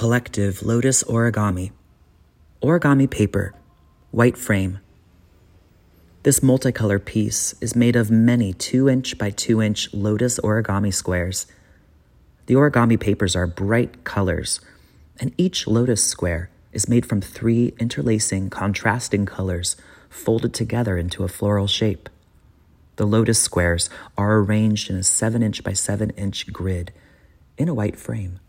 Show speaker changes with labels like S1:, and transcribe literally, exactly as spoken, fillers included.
S1: Collective Lotus Origami. Origami paper, white frame. This multicolor piece is made of many two inch by two inch lotus origami squares. The origami papers are bright colors, and each lotus square is made from three interlacing, contrasting colors folded together into a floral shape. The lotus squares are arranged in a seven inch by seven inch grid in a white frame.